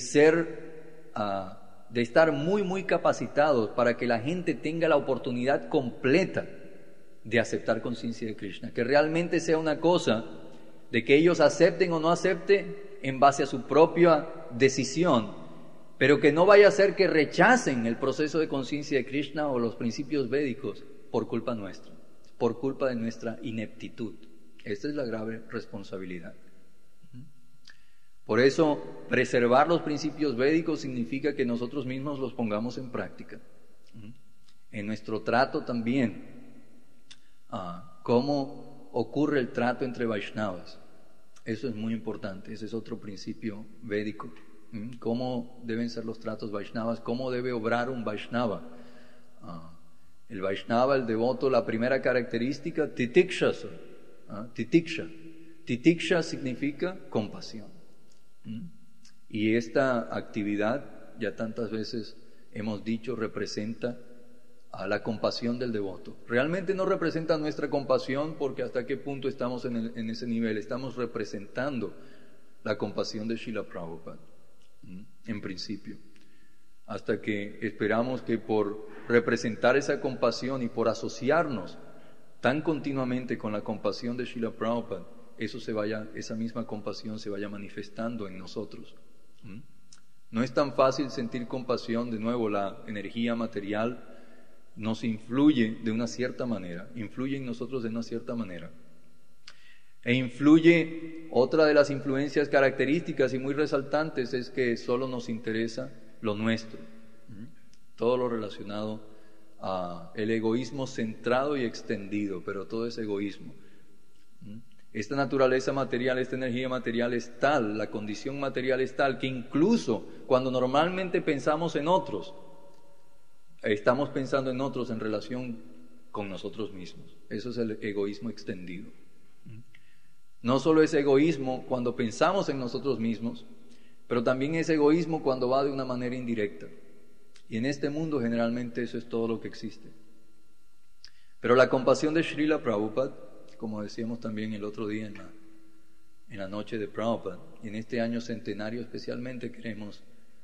estar muy, muy capacitados para que la gente tenga la oportunidad completa de aceptar conciencia de Krishna, que realmente sea una cosa de que ellos acepten o no acepten en base a su propia decisión, pero que no vaya a ser que rechacen el proceso de conciencia de Krishna o los principios védicos por culpa nuestra, por culpa de nuestra ineptitud. Esta es la grave responsabilidad. Por eso, preservar los principios védicos significa que nosotros mismos los pongamos en práctica. En nuestro trato también, cómo ocurre el trato entre Vaishnavas. Eso es muy importante, ese es otro principio védico. Cómo deben ser los tratos Vaishnavas, cómo debe obrar un Vaishnava. El Vaishnava, el devoto, la primera característica, titiksha. Titiksha significa compasión. Y esta actividad, ya tantas veces hemos dicho, representa a la compasión del devoto. Realmente no representa nuestra compasión, porque hasta qué punto estamos en ese nivel. Estamos representando la compasión de Srila Prabhupada, en principio. Hasta que esperamos que por representar esa compasión y por asociarnos tan continuamente con la compasión de Srila Prabhupada, esa misma compasión se vaya manifestando en nosotros. No es tan fácil sentir compasión. De nuevo, la energía material nos influye de una cierta manera, influye en nosotros de una cierta manera. E influye, otra de las influencias características y muy resaltantes es que solo nos interesa lo nuestro. Todo lo relacionado a el egoísmo centrado y extendido, pero todo es egoísmo. Esta naturaleza material, esta energía material es tal, la condición material es tal, que incluso cuando normalmente pensamos en otros, estamos pensando en otros en relación con nosotros mismos. Eso es el egoísmo extendido. No solo es egoísmo cuando pensamos en nosotros mismos, pero también es egoísmo cuando va de una manera indirecta. Y en este mundo generalmente eso es todo lo que existe. Pero la compasión de Srila Prabhupada, como decíamos también el otro día en la noche de Prabhupada, y en este año centenario especialmente queremos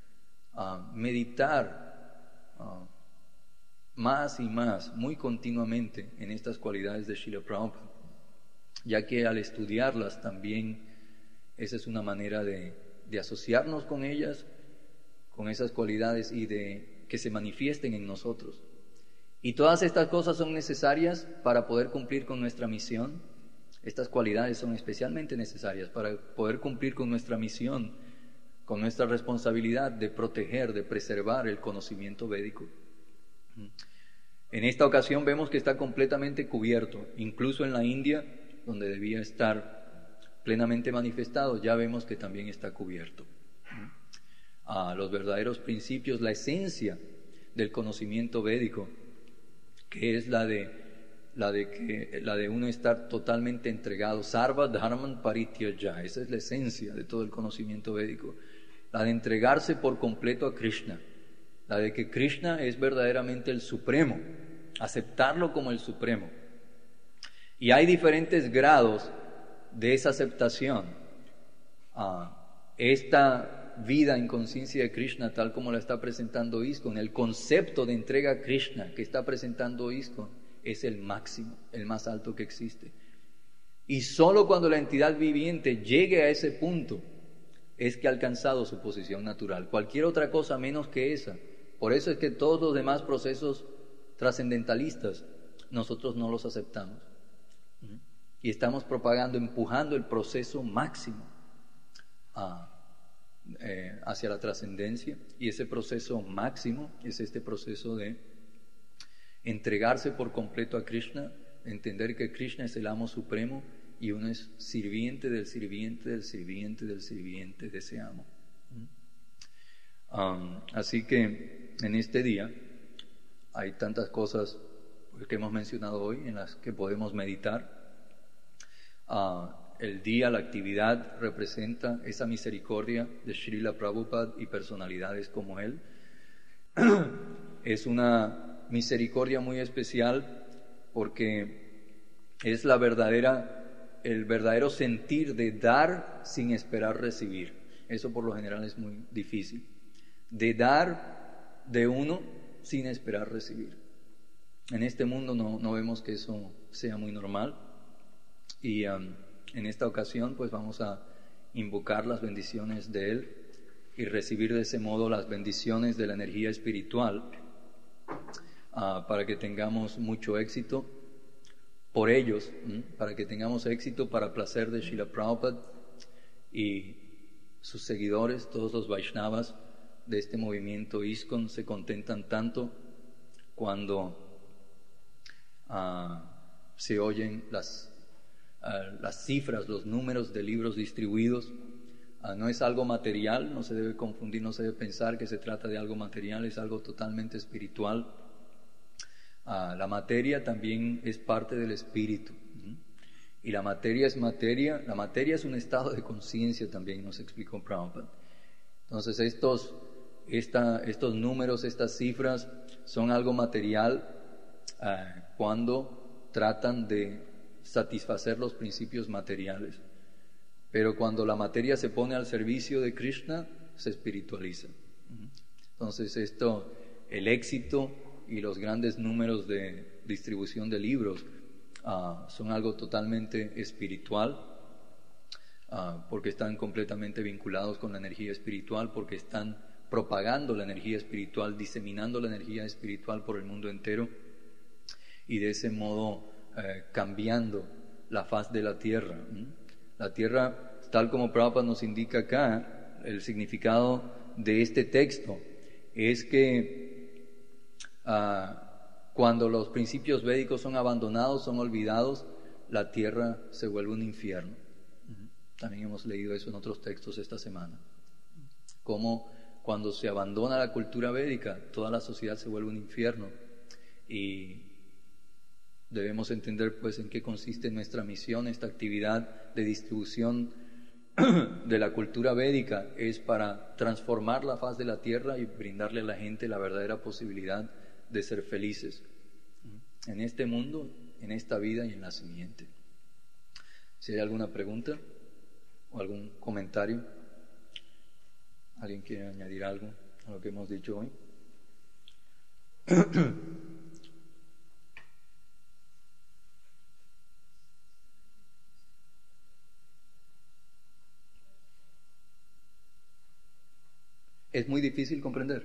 meditar más y más, muy continuamente en estas cualidades de Srila Prabhupada, ya que al estudiarlas también esa es una manera de asociarnos con ellas, con esas cualidades y de que se manifiesten en nosotros. Y todas estas cosas son necesarias para poder cumplir con nuestra misión. Estas cualidades son especialmente necesarias para poder cumplir con nuestra misión, con nuestra responsabilidad de proteger, de preservar el conocimiento védico. En esta ocasión vemos que está completamente cubierto, incluso en la India, donde debía estar plenamente manifestado, ya vemos que también está cubierto. Los verdaderos principios, la esencia del conocimiento védico, que es la de uno estar totalmente entregado, sarva dharman parityajya, esa es la esencia de todo el conocimiento védico, la de entregarse por completo a Krishna, la de que Krishna es verdaderamente el supremo, aceptarlo como el supremo. Y hay diferentes grados de esa aceptación. Esta vida en conciencia de Krishna, tal como la está presentando ISKCON, el concepto de entrega a Krishna que está presentando ISKCON es el máximo, el más alto que existe. Y solo cuando la entidad viviente llegue a ese punto es que ha alcanzado su posición natural. Cualquier otra cosa menos que esa. Por eso es que todos los demás procesos trascendentalistas nosotros no los aceptamos. Y estamos propagando, empujando el proceso máximo hacia la trascendencia, y ese proceso máximo es este proceso de entregarse por completo a Krishna, entender que Krishna es el amo supremo y uno es sirviente del sirviente del sirviente del sirviente de ese amo. Así que en este día hay tantas cosas que hemos mencionado hoy en las que podemos meditar. El día, la actividad representa esa misericordia de Srila Prabhupada y personalidades como él. Es una misericordia muy especial porque es el verdadero sentir de dar sin esperar recibir. Eso por lo general es muy difícil. De dar de uno sin esperar recibir. En este mundo no vemos que eso sea muy normal. Y en esta ocasión pues vamos a invocar las bendiciones de Él y recibir de ese modo las bendiciones de la energía espiritual para que tengamos mucho éxito por ellos, para que tengamos éxito para placer de Srila Prabhupada y sus seguidores. Todos los Vaishnavas de este movimiento ISKCON se contentan tanto cuando se oyen las cifras, los números de libros distribuidos. No es algo material, no se debe confundir, no se debe pensar que se trata de algo material, es algo totalmente espiritual. La materia también es parte del espíritu, y la materia es un estado de conciencia también, nos explicó Prabhupada. Entonces estos números, estas cifras son algo material cuando tratan de satisfacer los principios materiales, pero cuando la materia se pone al servicio de Krishna se espiritualiza. Entonces el éxito y los grandes números de distribución de libros son algo totalmente espiritual, porque están completamente vinculados con la energía espiritual, porque están propagando la energía espiritual, diseminando la energía espiritual por el mundo entero y de ese modo cambiando la faz de la tierra. La tierra, tal como Prabhupada nos indica acá, el significado de este texto es que cuando los principios védicos son abandonados, son olvidados, la tierra se vuelve un infierno. También hemos leído eso en otros textos esta semana. Como cuando se abandona la cultura védica, toda la sociedad se vuelve un infierno. Y debemos entender pues en qué consiste nuestra misión, esta actividad de distribución de la cultura védica es para transformar la faz de la tierra y brindarle a la gente la verdadera posibilidad de ser felices en este mundo, en esta vida y en la siguiente. Si hay alguna pregunta o algún comentario, ¿alguien quiere añadir algo a lo que hemos dicho hoy? Es muy difícil comprender.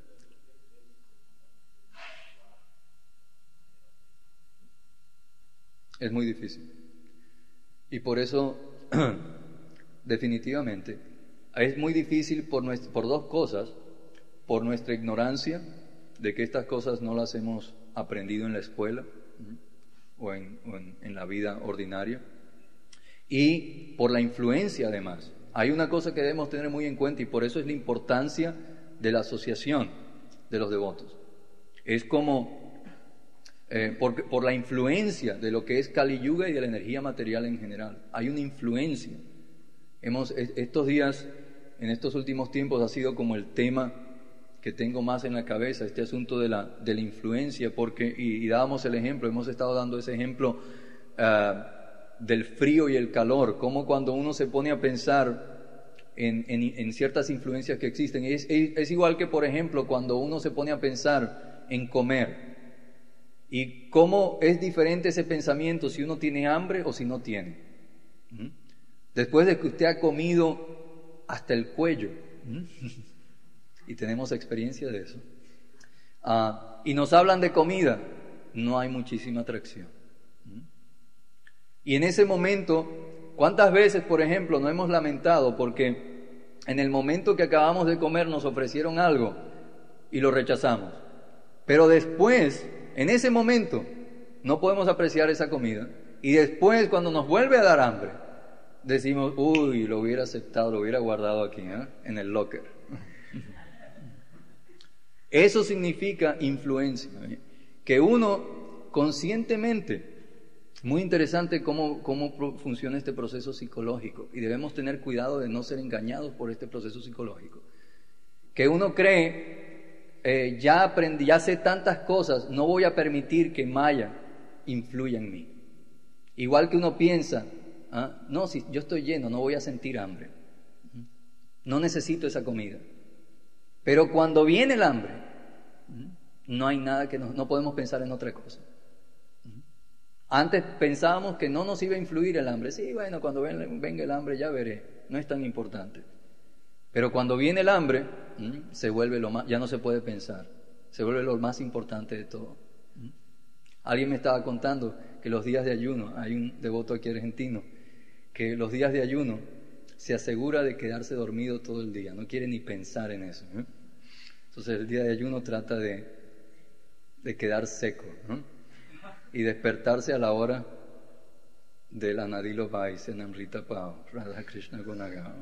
Es muy difícil. Y por eso, definitivamente, es muy difícil por dos cosas. Por nuestra ignorancia de que estas cosas no las hemos aprendido en la escuela o en la vida ordinaria. Y por la influencia, además. Hay una cosa que debemos tener muy en cuenta y por eso es la importancia de la asociación de los devotos. Es como por la influencia de lo que es Kali Yuga y de la energía material en general. Hay una influencia. Estos días, en estos últimos tiempos, ha sido como el tema que tengo más en la cabeza, este asunto de la influencia, porque, y dábamos el ejemplo, hemos estado dando ese ejemplo del frío y el calor, como cuando uno se pone a pensar en ciertas influencias que existen. Es igual que, por ejemplo, cuando uno se pone a pensar en comer, y cómo es diferente ese pensamiento si uno tiene hambre o si no tiene. Después de que usted ha comido hasta el cuello, y tenemos experiencia de eso, y nos hablan de comida, no hay muchísima atracción. Y en ese momento, ¿cuántas veces, por ejemplo, nos hemos lamentado porque en el momento que acabamos de comer nos ofrecieron algo y lo rechazamos? Pero después, en ese momento, no podemos apreciar esa comida. Y después, cuando nos vuelve a dar hambre, decimos, uy, lo hubiera aceptado, lo hubiera guardado aquí, en el locker. Eso significa influencia, que uno conscientemente, muy interesante cómo funciona este proceso psicológico, y debemos tener cuidado de no ser engañados por este proceso psicológico, que uno cree, ya aprendí, ya sé tantas cosas, no voy a permitir que Maya influya en mí. Igual que uno piensa, no, si yo estoy lleno, no voy a sentir hambre, no necesito esa comida. Pero cuando viene el hambre, no hay nada que no podemos pensar en otra cosa. Antes pensábamos que no nos iba a influir el hambre. Sí, bueno, cuando venga el hambre ya veré, no es tan importante. Pero cuando viene el hambre, se vuelve ya no se puede pensar, se vuelve lo más importante de todo. Alguien me estaba contando que los días de ayuno, hay un devoto aquí argentino, que los días de ayuno se asegura de quedarse dormido todo el día, no quiere ni pensar en eso. Entonces el día de ayuno trata de quedar seco, y despertarse a la hora del Anadilo Vaise, Namrita Pao, Radha Krishna Gunagao,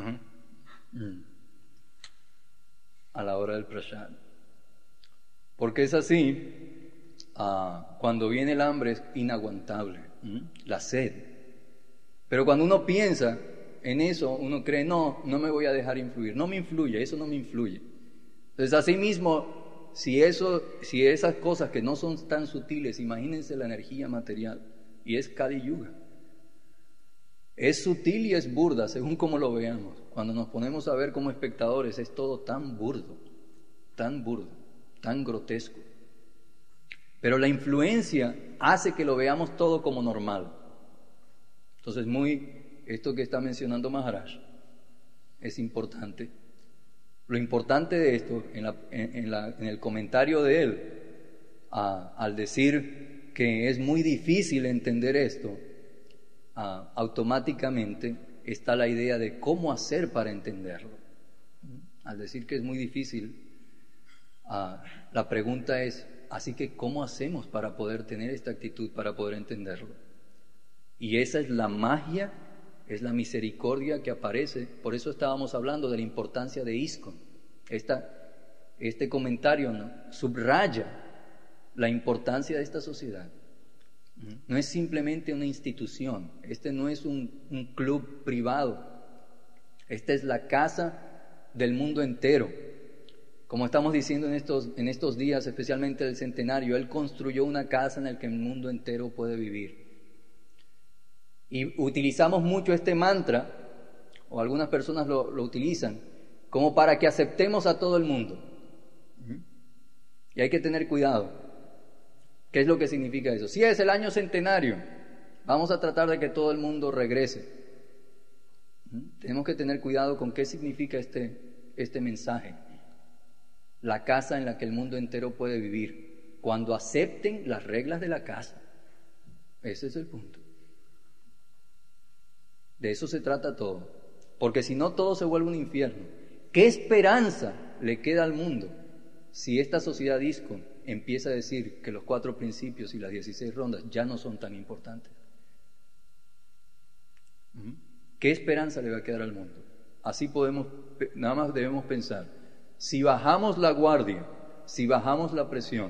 a la hora del prasad. Porque es así, cuando viene el hambre es inaguantable, la sed. Pero cuando uno piensa en eso, uno cree, no me voy a dejar influir, no me influye, eso no me influye. Entonces, así mismo, si esas cosas que no son tan sutiles, imagínense la energía material, y es Kali Yuga. Es sutil y es burda, según como lo veamos. Cuando nos ponemos a ver como espectadores, es todo tan burdo, tan grotesco. Pero la influencia hace que lo veamos todo como normal. Entonces, esto que está mencionando Maharaj es importante, Lo importante de esto, en el comentario de él, al decir que es muy difícil entender esto, automáticamente está la idea de cómo hacer para entenderlo. Al decir que es muy difícil, la pregunta es, así que ¿cómo hacemos para poder tener esta actitud, para poder entenderlo? Y esa es la magia, es la misericordia que aparece. Por eso estábamos hablando de la importancia de ISKCON. Este comentario, ¿no?, subraya la importancia de esta sociedad. No es simplemente una institución, este no es un club privado, esta es la casa del mundo entero. Como estamos diciendo en estos días, especialmente del centenario, Él construyó una casa en la que el mundo entero puede vivir. Y utilizamos mucho este mantra, o algunas personas lo utilizan, como para que aceptemos a todo el mundo. Y hay que tener cuidado. ¿Qué es lo que significa eso? Si es el año centenario, vamos a tratar de que todo el mundo regrese. Tenemos que tener cuidado con qué significa este mensaje. La casa en la que el mundo entero puede vivir. Cuando acepten las reglas de la casa. Ese es el punto. De eso se trata todo. Porque si no, todo se vuelve un infierno. ¿Qué esperanza le queda al mundo si esta sociedad ISKCON empieza a decir que los 4 principios y las 16 rondas ya no son tan importantes? ¿Qué esperanza le va a quedar al mundo? Así nada más debemos pensar. Si bajamos la guardia, si bajamos la presión,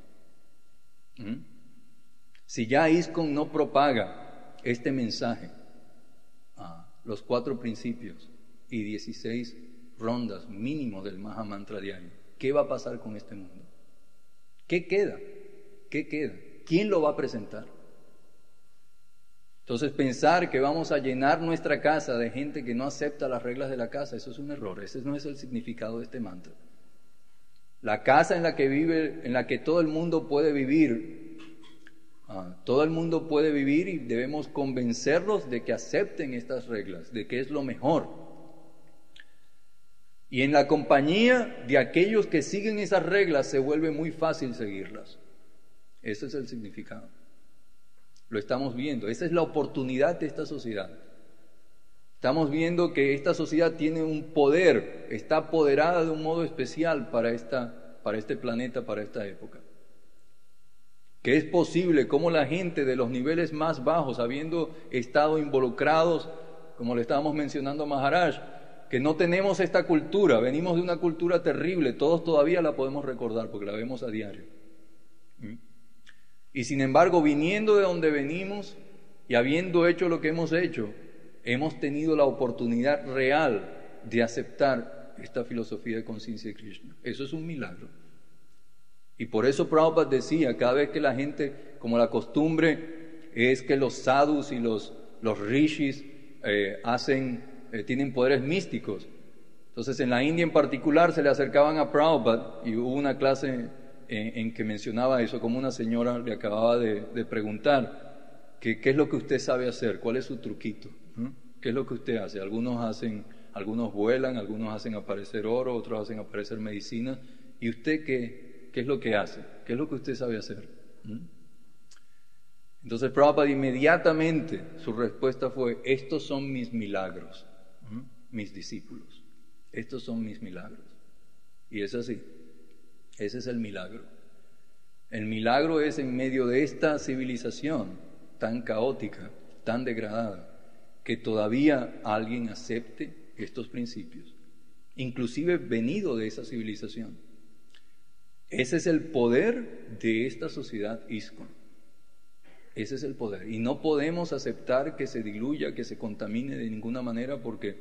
si ya ISKCON no propaga este mensaje, los 4 principios y 16 rondas mínimo del Maha Mantra diario, ¿qué va a pasar con este mundo? ¿Qué queda? ¿Qué queda? ¿Quién lo va a presentar? Entonces pensar que vamos a llenar nuestra casa de gente que no acepta las reglas de la casa, eso es un error. Ese no es el significado de este mantra. La casa en la que vive, en la que todo el mundo puede vivir, todo el mundo puede vivir, y debemos convencerlos de que acepten estas reglas, de que es lo mejor. Y en la compañía de aquellos que siguen esas reglas se vuelve muy fácil seguirlas. Ese es el significado. Lo estamos viendo. Esa es la oportunidad de esta sociedad. Estamos viendo que esta sociedad tiene un poder, está apoderada de un modo especial para este planeta, para esta época. Que es posible cómo la gente de los niveles más bajos, habiendo estado involucrados, como le estábamos mencionando a Maharaj, que no tenemos esta cultura, venimos de una cultura terrible, todos todavía la podemos recordar porque la vemos a diario. Y sin embargo, viniendo de donde venimos y habiendo hecho lo que hemos hecho, hemos tenido la oportunidad real de aceptar esta filosofía de conciencia de Krishna. Eso es un milagro. Y por eso Prabhupada decía, cada vez que la gente, como la costumbre es que los sadhus y los rishis tienen poderes místicos. Entonces en la India en particular se le acercaban a Prabhupada y hubo una clase en que mencionaba eso, como una señora le acababa de preguntar ¿qué es lo que usted sabe hacer? ¿Cuál es su truquito? ¿Qué es lo que usted hace? Algunos vuelan, algunos hacen aparecer oro, otros hacen aparecer medicina. ¿Y usted qué es lo que hace? ¿Qué es lo que usted sabe hacer? Entonces Prabhupada inmediatamente su respuesta fue: estos son mis milagros, mis discípulos, estos son mis milagros. Y es así, ese es el milagro. El milagro es en medio de esta civilización tan caótica, tan degradada, que todavía alguien acepte estos principios, inclusive venido de esa civilización. Ese es el poder de esta sociedad ISKCON. Ese es el poder. Y no podemos aceptar que se diluya, que se contamine de ninguna manera, porque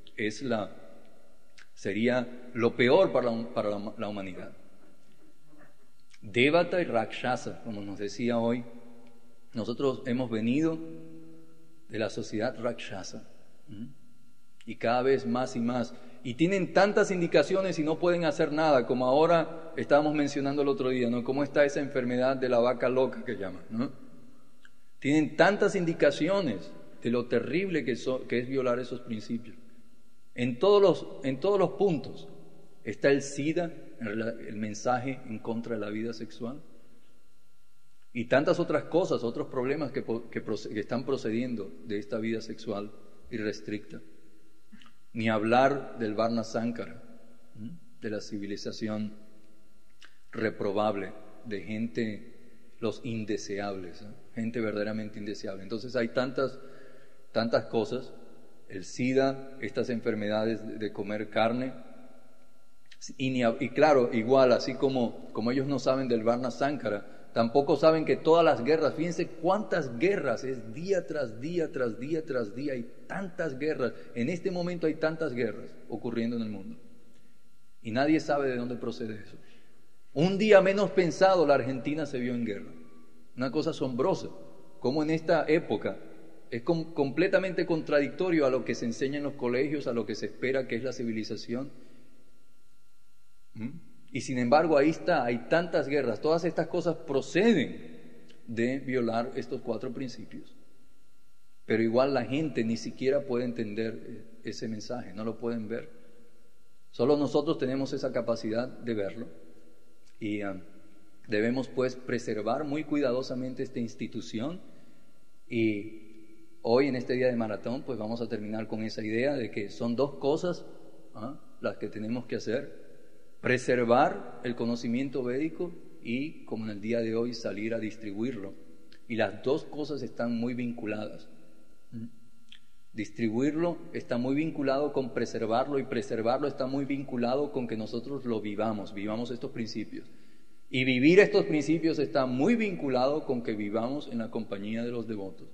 sería lo peor para la humanidad. Devata y Rakshasa, como nos decía hoy, nosotros hemos venido de la sociedad Rakshasa. Y cada vez más y más. Y tienen tantas indicaciones y no pueden hacer nada, como ahora estábamos mencionando el otro día, ¿no? Cómo está esa enfermedad de la vaca loca que llaman, ¿no? Tienen tantas indicaciones de lo terrible que es violar esos principios. En todos los puntos. ¿Está el SIDA, el mensaje en contra de la vida sexual? Y tantas otras cosas, otros problemas que están procediendo de esta vida sexual irrestricta. Ni hablar del Varna Sankara, de la civilización reprobable, de gente, los indeseables, gente verdaderamente indeseable. Entonces hay tantas cosas, el SIDA, estas enfermedades de comer carne, y claro, igual, así como ellos no saben del Varna Sankara, tampoco saben que todas las guerras, fíjense cuántas guerras, es día tras día, tras día, tras día, hay tantas guerras, en este momento hay tantas guerras ocurriendo en el mundo, y nadie sabe de dónde procede eso. Un día menos pensado la Argentina se vio en guerra, una cosa asombrosa, como en esta época es completamente contradictorio a lo que se enseña en los colegios, a lo que se espera que es la civilización. Y sin embargo ahí está, hay tantas guerras, todas estas cosas proceden de violar estos 4 principios. Pero igual la gente ni siquiera puede entender ese mensaje, no lo pueden ver. Solo nosotros tenemos esa capacidad de verlo y debemos pues preservar muy cuidadosamente esta institución. Y hoy en este día de maratón pues vamos a terminar con esa idea de que son 2 cosas las que tenemos que hacer: preservar el conocimiento védico y, como en el día de hoy, salir a distribuirlo. Y las 2 cosas están muy vinculadas. Distribuirlo está muy vinculado con preservarlo, y preservarlo está muy vinculado con que nosotros lo vivamos estos principios. Y vivir estos principios está muy vinculado con que vivamos en la compañía de los devotos.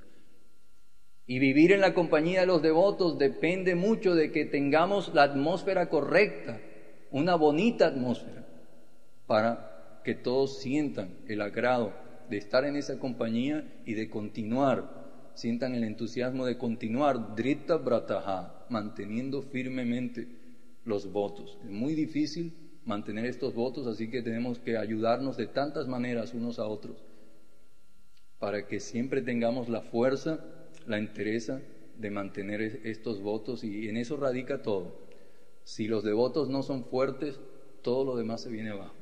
Y vivir en la compañía de los devotos depende mucho de que tengamos la atmósfera correcta, una bonita atmósfera, para que todos sientan el agrado de estar en esa compañía y de continuar, sientan el entusiasmo de continuar, drita brataha, manteniendo firmemente los votos. Es muy difícil mantener estos votos, así que tenemos que ayudarnos de tantas maneras unos a otros, para que siempre tengamos la fuerza, la entereza de mantener estos votos, y en eso radica todo. Si los devotos no son fuertes, todo lo demás se viene abajo.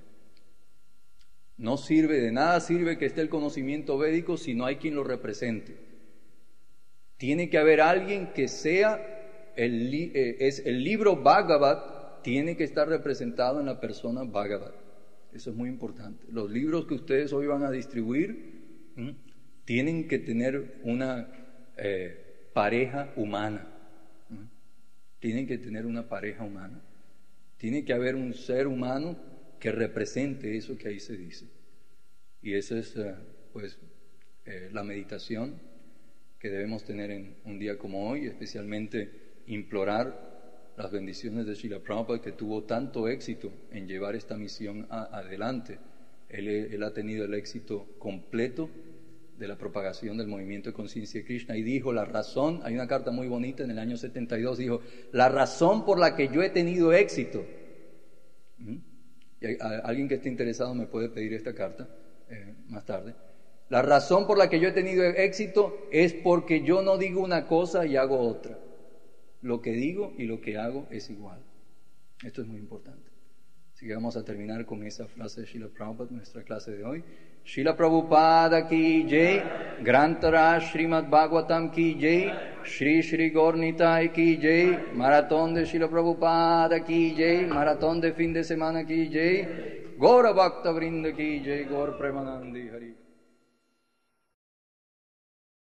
No sirve, de nada sirve que esté el conocimiento védico si no hay quien lo represente. Tiene que haber alguien que sea, el libro Bhagavad tiene que estar representado en la persona Bhagavad. Eso es muy importante. Los libros que ustedes hoy van a distribuir tienen que tener una pareja humana. Tienen que tener una pareja humana. Tiene que haber un ser humano que represente eso que ahí se dice. Y esa es la meditación que debemos tener en un día como hoy, especialmente implorar las bendiciones de Srila Prabhupada, que tuvo tanto éxito en llevar esta misión adelante. Él ha tenido el éxito completo de la propagación del movimiento de conciencia de Krishna, y dijo la razón, hay una carta muy bonita en el año 72, dijo: la razón por la que yo he tenido éxito, y alguien que esté interesado me puede pedir esta carta más tarde, la razón por la que yo he tenido éxito es porque yo no digo una cosa y hago otra, lo que digo y lo que hago es igual. Esto es muy importante. Así que vamos a terminar con esa frase de Srila Prabhupada, nuestra clase de hoy. Srila Prabhupada ki jai, Grantara Srimad Bhagavatam ki jai, Shri Gaur Nitai ki jai, maratón de Srila Prabhupada ki jai, maratón de fin de semana ki jai, Gaura Bhakta Vrinda ki jai, Gaur Premanandi Hari.